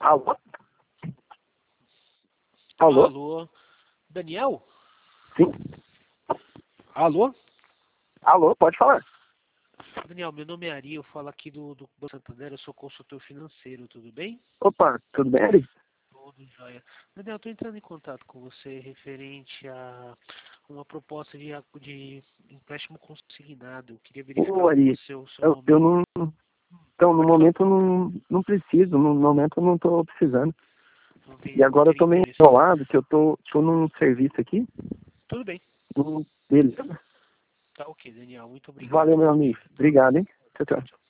Alô? Alô? Alô? Daniel? Sim. Alô? Alô, pode falar. Daniel, meu nome é Ari, eu falo aqui do Banco Santander, eu sou consultor financeiro, tudo bem? Opa, tudo bem, Ari? Tudo jóia. Daniel, estou entrando em contato com você referente a uma proposta de empréstimo consignado. Eu queria verificar Ô, com Ari, você o seu eu momento. não... Então, no Pode falar? momento eu não preciso, no momento eu não estou precisando. E Não agora eu teria tô meio interesse. enrolado, que eu tô num serviço aqui. Tudo bem. Beleza. Tá ok, Daniel. Muito obrigado. Valeu, meu Bom amigo. dia. Obrigado, hein? Tchau, tchau.